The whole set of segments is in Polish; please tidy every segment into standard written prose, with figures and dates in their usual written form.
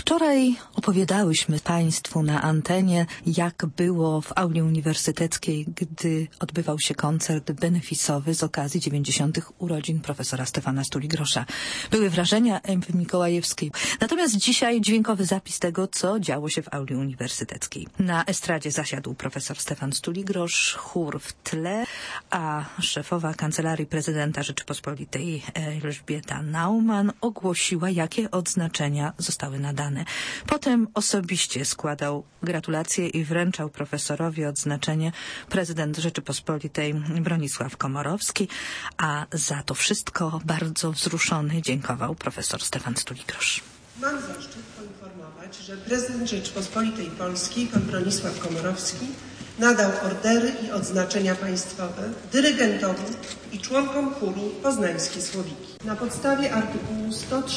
Wczoraj opowiadałyśmy Państwu na antenie, jak było w auli uniwersyteckiej, gdy odbywał się koncert benefisowy z okazji 90. urodzin profesora Stefana Stuligrosza. Były wrażenia Ewy Mikołajewskiej. Natomiast dzisiaj dźwiękowy zapis tego, co działo się w auli uniwersyteckiej. Na estradzie zasiadł profesor Stefan Stuligrosz, chór w tle, a szefowa Kancelarii Prezydenta Rzeczypospolitej Elżbieta Naumann ogłosiła, jakie odznaczenia zostały nadane. Potem osobiście składał gratulacje i wręczał profesorowi odznaczenie prezydent Rzeczypospolitej Bronisław Komorowski, a za to wszystko bardzo wzruszony dziękował profesor Stefan Stuligrosz. Mam zaszczyt poinformować, że prezydent Rzeczypospolitej Polskiej, pan Bronisław Komorowski, nadał ordery i odznaczenia państwowe dyrygentowi i członkom chóru Poznańskie Słowiki. Na podstawie artykułu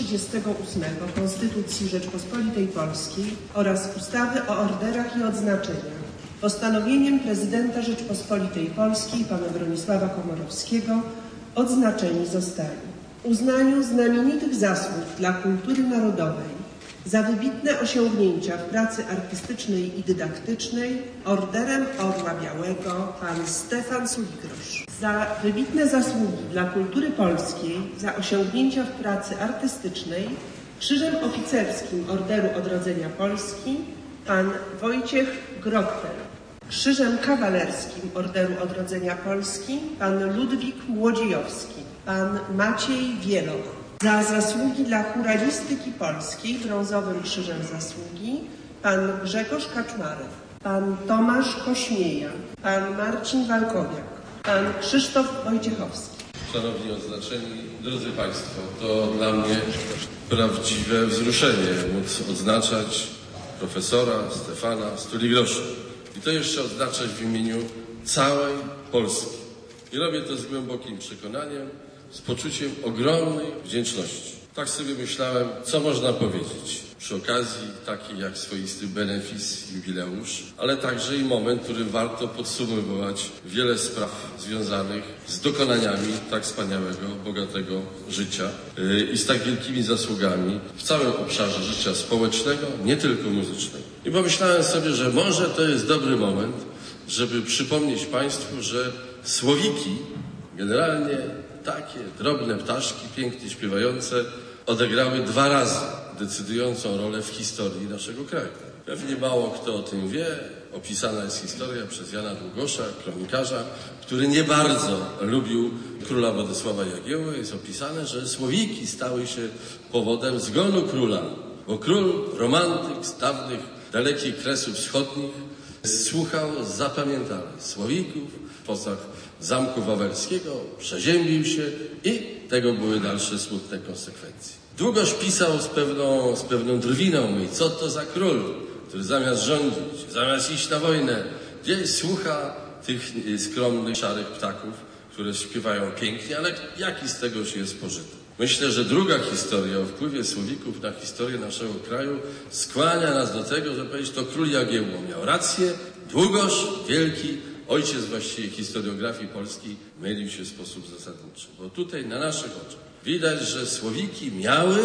138 Konstytucji Rzeczypospolitej Polskiej oraz ustawy o orderach i odznaczeniach postanowieniem prezydenta Rzeczypospolitej Polskiej pana Bronisława Komorowskiego odznaczeni zostali: uznaniu znamienitych zasług dla kultury narodowej za wybitne osiągnięcia w pracy artystycznej i dydaktycznej Orderem Orła Białego pan Stefan Stuligrosz. Za wybitne zasługi dla kultury polskiej, za osiągnięcia w pracy artystycznej Krzyżem Oficerskim Orderu Odrodzenia Polski pan Wojciech Grottel. Krzyżem Kawalerskim Orderu Odrodzenia Polski pan Ludwik Młodziejowski, pan Maciej Wieloch. Za zasługi dla chóralistyki polskiej brązowym Krzyżem Zasługi pan Grzegorz Kaczmarek, pan Tomasz Kośmieja, pan Marcin Walkowiak, pan Krzysztof Wojciechowski. Szanowni odznaczeni, drodzy Państwo, to dla mnie prawdziwe wzruszenie móc odznaczać profesora Stefana Stuligrosza. I to jeszcze odznaczać w imieniu całej Polski. I robię to z głębokim przekonaniem, z poczuciem ogromnej wdzięczności. Tak sobie myślałem, co można powiedzieć przy okazji takiej jak swoisty benefis, jubileusz, ale także i moment, w którym warto podsumowywać wiele spraw związanych z dokonaniami tak wspaniałego, bogatego życia i z tak wielkimi zasługami w całym obszarze życia społecznego, nie tylko muzycznego. I pomyślałem sobie, że może to jest dobry moment, żeby przypomnieć Państwu, że słowiki generalnie takie drobne ptaszki, pięknie śpiewające, odegrały 2 razy decydującą rolę w historii naszego kraju. Pewnie mało kto o tym wie. Opisana jest historia przez Jana Długosza, kronikarza, który nie bardzo lubił króla Władysława Jagiełły. Jest opisane, że słowiki stały się powodem zgonu króla, bo król, romantyk z dawnych, dalekich Kresów Wschodnich, słuchał zapamiętale słowików w czasach Zamku Wawelskiego, przeziębił się i tego były dalsze smutne konsekwencje. Długoż pisał z pewną drwiną, mówi, co to za król, który zamiast rządzić, zamiast iść na wojnę, gdzieś słucha tych skromnych, szarych ptaków, które śpiewają pięknie, ale jaki z tego się jest pożytek? Myślę, że druga historia o wpływie słowików na historię naszego kraju skłania nas do tego, że powiedzieć, to król Jagiełło miał rację, Długosz, wielki ojciec właściwie historiografii polskiej, mylił się w sposób zasadniczy. Bo tutaj na naszych oczach widać, że słowiki miały,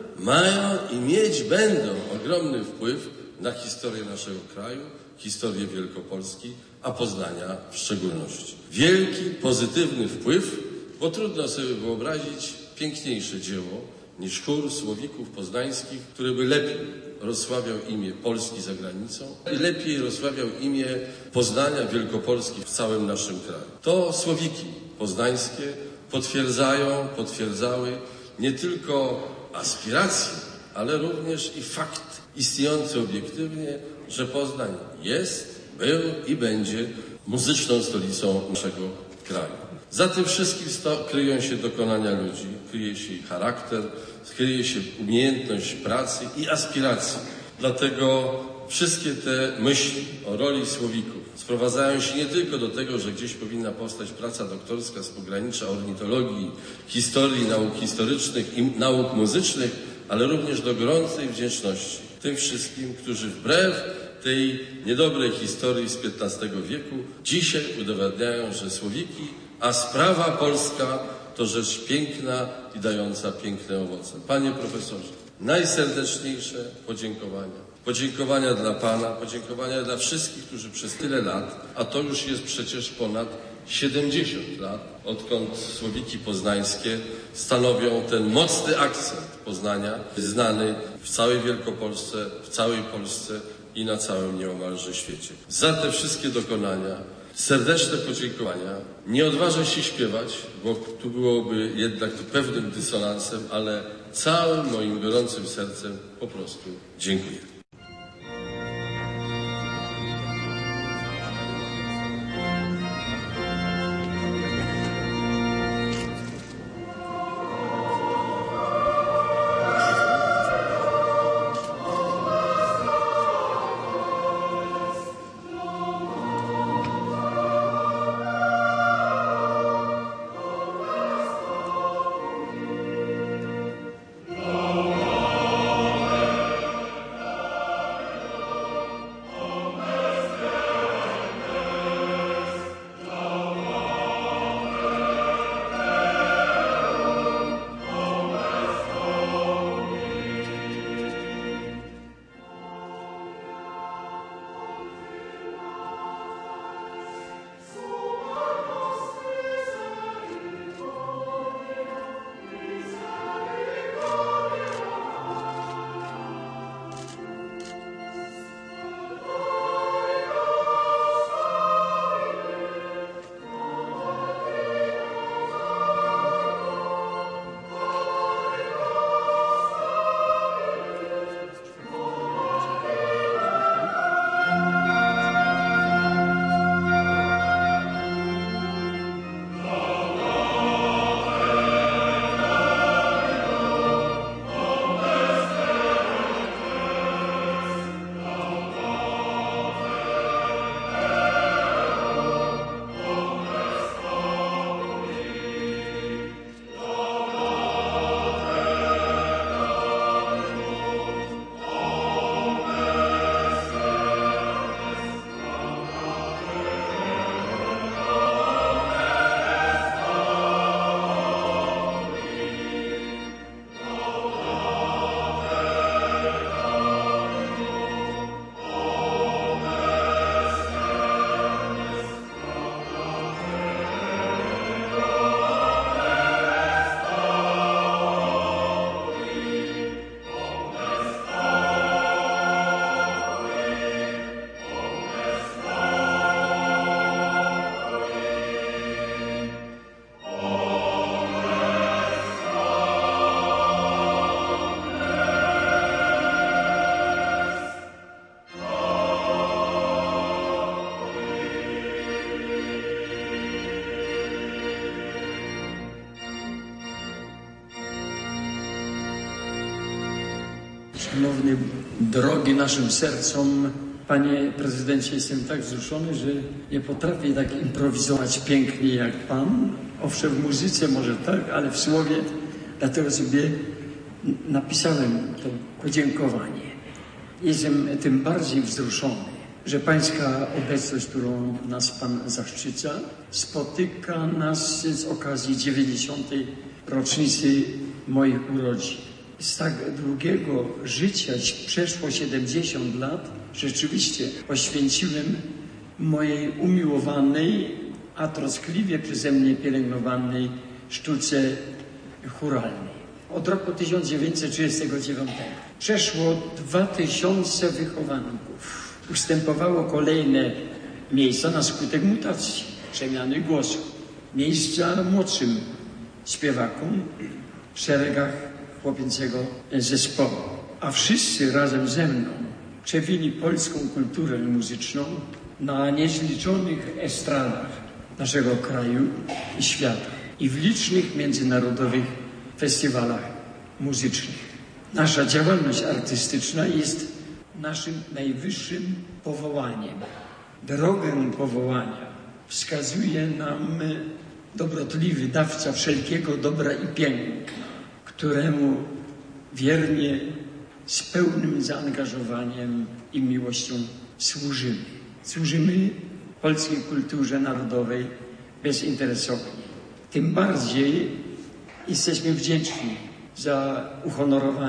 mają i mieć będą ogromny wpływ na historię naszego kraju, historię Wielkopolski, a Poznania w szczególności. Wielki, pozytywny wpływ, bo trudno sobie wyobrazić piękniejsze dzieło niż chór słowików poznańskich, który by lepiej rozsławiał imię Polski za granicą i lepiej rozsławiał imię Poznania, Wielkopolski w całym naszym kraju. To słowiki poznańskie potwierdzały nie tylko aspiracje, ale również i fakt istniejący obiektywnie, że Poznań jest, był i będzie muzyczną stolicą naszego kraju. Za tym wszystkim kryją się dokonania ludzi, kryje się ich charakter, kryje się umiejętność pracy i aspiracji. Dlatego wszystkie te myśli o roli słowików sprowadzają się nie tylko do tego, że gdzieś powinna powstać praca doktorska z pogranicza ornitologii, historii, nauk historycznych i nauk muzycznych, ale również do gorącej wdzięczności tym wszystkim, którzy wbrew tej niedobrej historii z XV wieku dzisiaj udowadniają, że słowiki, a sprawa polska to rzecz piękna i dająca piękne owoce. Panie profesorze, najserdeczniejsze podziękowania. Podziękowania dla Pana, podziękowania dla wszystkich, którzy przez tyle lat, a to już jest przecież ponad 70 lat, odkąd słowiki poznańskie stanowią ten mocny akcent Poznania, znany w całej Wielkopolsce, w całej Polsce i na całym nieomalże świecie. Za te wszystkie dokonania serdeczne podziękowania. Nie odważę się śpiewać, bo tu byłoby jednak to pewnym dysonansem, ale całym moim gorącym sercem po prostu dziękuję. Szanowny, drogi naszym sercom, Panie Prezydencie, jestem tak wzruszony, że nie potrafię tak improwizować pięknie jak Pan. Owszem, w muzyce może tak, ale w słowie, dlatego sobie napisałem to podziękowanie. Jestem tym bardziej wzruszony, że Pańska obecność, którą nas Pan zaszczyca, spotyka nas z okazji 90. rocznicy moich urodzin. Z tak długiego życia, przeszło 70 lat, rzeczywiście poświęciłem mojej umiłowanej, a troskliwie przeze mnie pielęgnowanej sztuce chóralnej. Od roku 1939 przeszło 2000 wychowanków. Ustępowało kolejne miejsca na skutek mutacji, przemiany głosu. Miejsca młodszym śpiewakom w szeregach chłopięcego zespołu. A wszyscy razem ze mną przewili polską kulturę muzyczną na niezliczonych estradach naszego kraju i świata i w licznych międzynarodowych festiwalach muzycznych. Nasza działalność artystyczna jest naszym najwyższym powołaniem. Drogę powołania wskazuje nam dobrotliwy dawca wszelkiego dobra i piękna, któremu wiernie, z pełnym zaangażowaniem i miłością służymy. Służymy polskiej kulturze narodowej bezinteresownie. Tym bardziej jesteśmy wdzięczni za uhonorowanie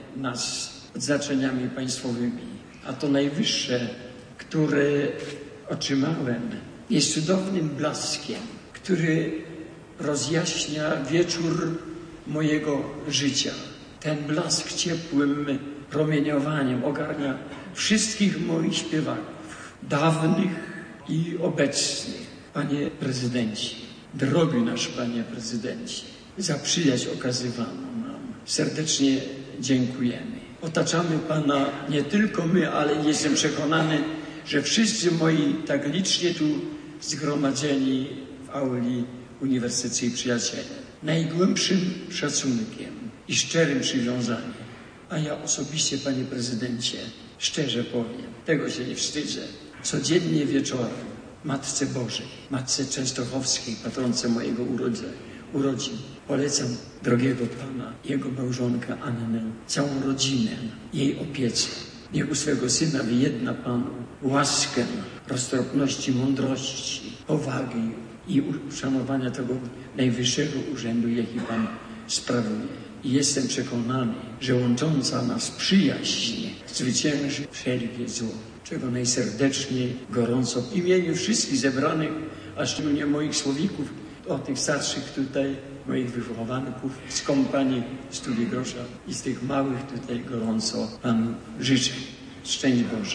nas odznaczeniami państwowymi, a to najwyższe, które otrzymałem, jest cudownym blaskiem, który rozjaśnia wieczór mojego życia. Ten blask ciepłym promieniowaniem ogarnia wszystkich moich śpiewaków, dawnych i obecnych. Panie prezydencie, drogi nasz panie prezydencie, za przyjaźń okazywaną nam serdecznie dziękujemy. Otaczamy pana nie tylko my, ale jestem przekonany, że wszyscy moi tak licznie tu zgromadzeni w auli uniwersyteckiej przyjaciele najgłębszym szacunkiem i szczerym przywiązaniem. A ja osobiście, panie prezydencie, szczerze powiem, tego się nie wstydzę, codziennie wieczorem Matce Bożej, Matce Częstochowskiej, patronce mojego urodzin, polecam drogiego Pana, jego małżonkę Annę, całą rodzinę, jej opiece. Niech u swego Syna wyjedna Pan łaskę, roztropności, mądrości, powagi i uszanowania tego najwyższego urzędu, jaki Pan sprawuje. I jestem przekonany, że łącząca nas przyjaźń zwycięży wszelkie zło, czego najserdeczniej, gorąco w imieniu wszystkich zebranych, a szczególnie moich słowików, tych starszych tutaj, moich wychowanków z kompanii Studii Grosza i z tych małych tutaj gorąco Panu życzę. Szczęść Boże.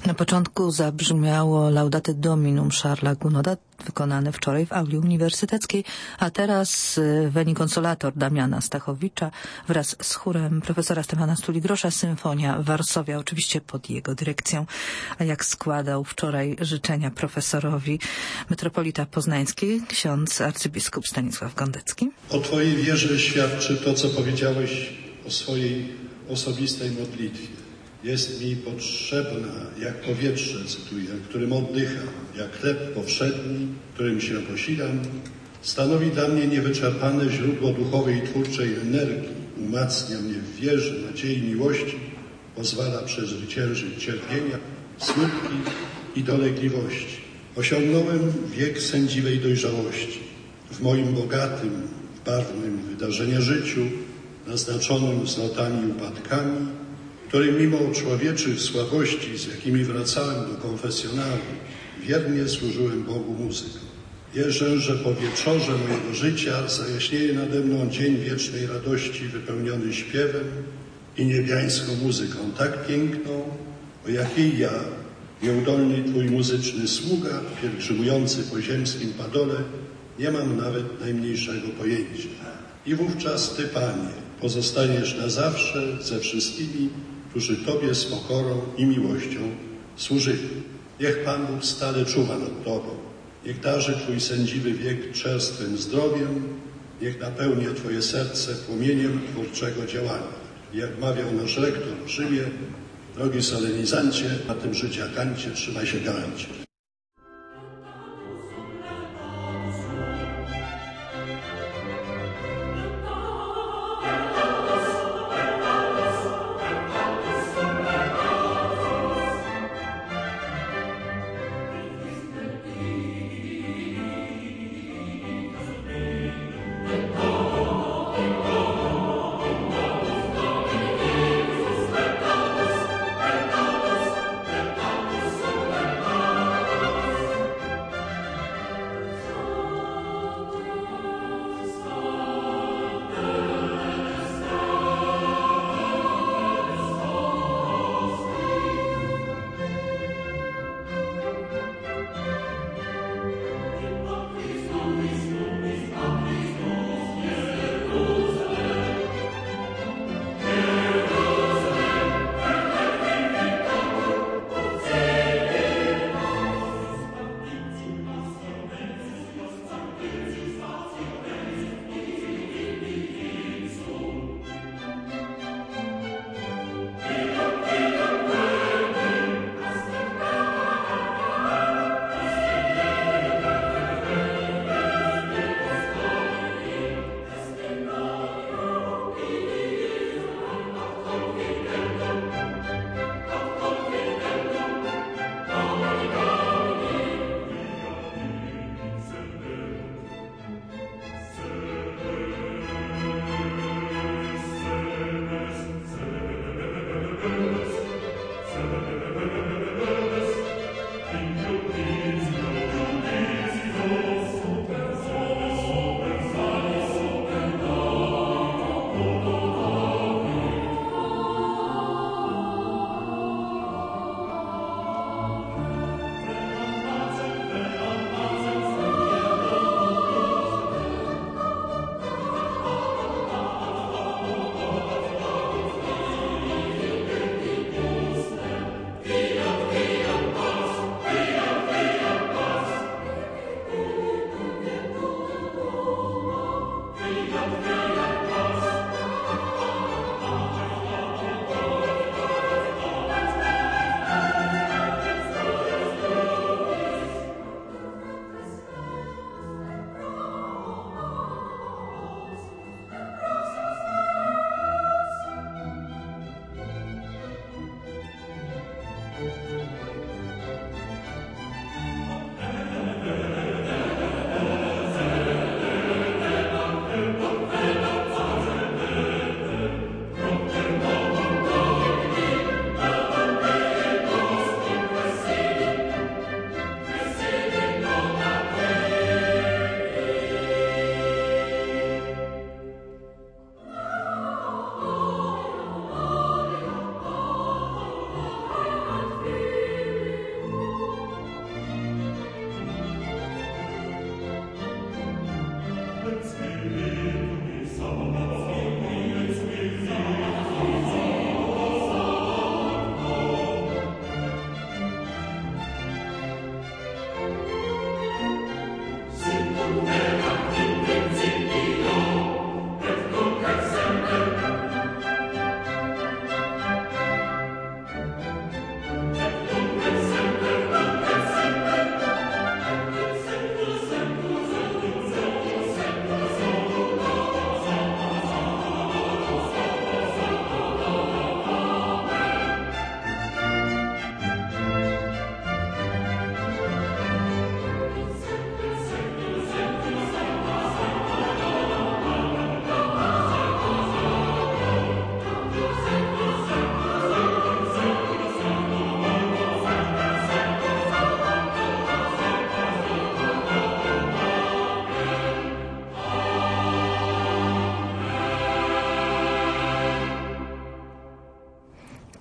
Na początku zabrzmiało Laudate Dominum Charlesa Gounoda, wykonane wczoraj w auli uniwersyteckiej, a teraz Veni Consolator Damiana Stachowicza wraz z chórem profesora Stefana Stuli-Grosza, Symfonia Warszawia, oczywiście pod jego dyrekcją. A jak składał wczoraj życzenia profesorowi metropolita poznański, ksiądz arcybiskup Stanisław Gondecki. O Twojej wierze świadczy to, co powiedziałeś o swojej osobistej modlitwie. Jest mi potrzebna, jak powietrze, cytuję, którym oddycham, jak chleb powszedni, którym się posilam, stanowi dla mnie niewyczerpane źródło duchowej i twórczej energii, umacnia mnie w wierze, nadziei, miłości, pozwala przezwyciężyć cierpienia, smutki i dolegliwości. Osiągnąłem wiek sędziwej dojrzałości. W moim bogatym, barwnym wydarzenia życiu, naznaczonym wzlotami i upadkami, którym mimo człowieczych słabości, z jakimi wracałem do konfesjonału, wiernie służyłem Bogu muzyką. Wierzę, że po wieczorze mojego życia zajaśnieje nade mną dzień wiecznej radości wypełniony śpiewem i niebiańską muzyką, tak piękną, o jakiej ja, nieudolny Twój muzyczny sługa, pielgrzymujący po ziemskim padole, nie mam nawet najmniejszego pojęcia. I wówczas Ty, Panie, pozostaniesz na zawsze ze wszystkimi, którzy Tobie z pokorą i miłością służyli. Niech Pan Bóg stale czuwa nad Tobą. Niech darzy Twój sędziwy wiek czerstwym zdrowiem. Niech napełnia Twoje serce płomieniem twórczego działania. Jak mawiał nasz lektor w Rzymie, drogi solenizancie, na tym życiakancie trzymaj się galancie.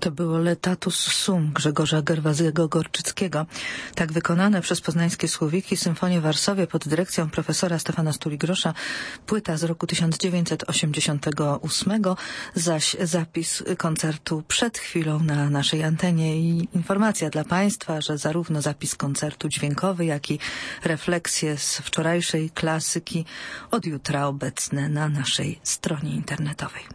To było Letatus Sum Grzegorza Gerwazego-Gorczyckiego. Tak wykonane przez poznańskie Słowiki Symfonie Warszawie pod dyrekcją profesora Stefana Stuli-Grosza, płyta z roku 1988, zaś zapis koncertu przed chwilą na naszej antenie i informacja dla Państwa, że zarówno zapis koncertu dźwiękowy, jak i refleksje z wczorajszej klasyki od jutra obecne na naszej stronie internetowej.